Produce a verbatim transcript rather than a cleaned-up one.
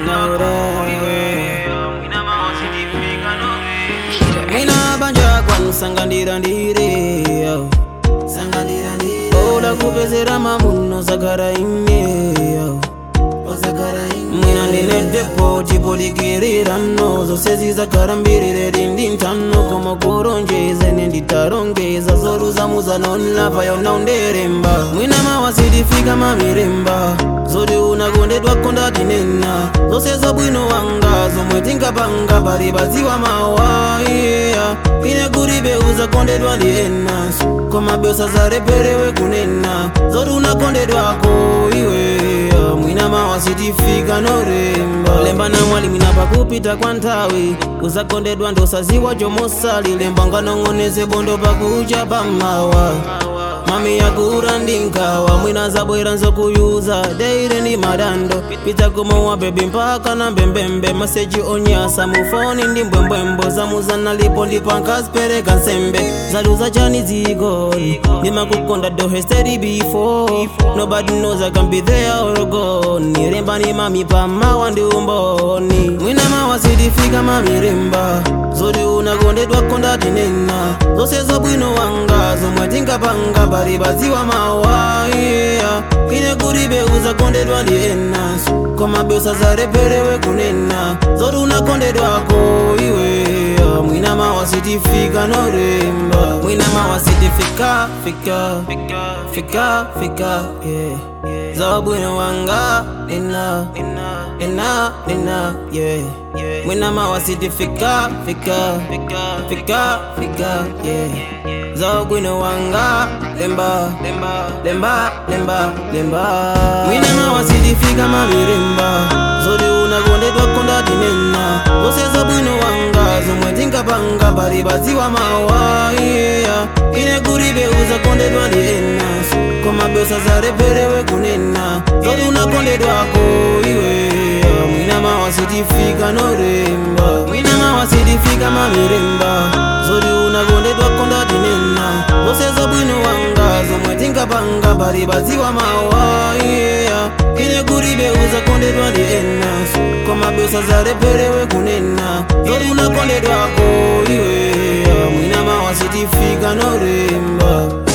Mina banja kwanu sangandira ndire Sangandira ndire Ola kupezera mamuno zakara ime Mwina ndine depo chipolikirira no Zosezi zakara mbirire dindi ntano Koma kuronjeze nenditarongeza Zoruza muza nonla payo naunderemba Mwina mawasidifika mamiremba Zodi unagondedwa konda dinena Zose zobwino wanga Zomwetinga panga bari baziwa mawa yeah. Ine kuribe uza kondedwa ndiena Koma biosa zareperewe kunena Zodi unagondedwa ko iwe Mwina mawasitifika noremba Lemba na mwali mina pakupita kwa ntawi Uza kondedwa ndosaziwa jomosali Lemba nganongoneze bondo pakuja pamawa Mami ya kurandinkawa Mwina zabwera nzo kuyuza Deire ni madando Pita kumowa baby mpaka na mbembembe Maseji onyasa mufoni ndi mbwembwembo Zamuza nalipo lipanka spereka nsembe Zaluza chani zigoni Nima kukonda dohe steady before Nobody knows I can be there or gone Niremba ni mami pamawa ndi umboni Mwina mawasidifika mami remba Zodi unagondedwa konda dinena Zose zobwino wanga Zomwetinga panga bari baziwa mawa yeah. Ine kuribe uza kondedwa ndiena Koma biosa zareperewe kunena Zodi unakondedwa ko iwe Mwina mawasitifika noremba Mwina mawasitifika Fika Fika Fika yeah. Zobwino wanga Nina Nina Nina yeah. Mwina mawasitifika Fika Fika Fika yeah. Zogwino wanga Lemba Lemba Lemba Lemba Mwina mawasidifika mamiremba Zodi unagondedwa konda dinena Zose zobwino wanga Zomwetinga panga bari baziwa mawa yeah. Ine kuribe uza kondedwa ndiena Koma biosa zareperewe kunena Zodi unakondedwa ko iwe Mwina mawasitifika noremba Mwina mawasidifika mamiremba Zodi unagondedwa konda dinena Zose zobwino wanga Zomwetinga panga bari baziwa mawa yeah. Ine kuribe uza kondedwa ndiena Koma biosa zareperewe kunena Zodi unakondedwa ko iwe Mwina mawasitifika noremba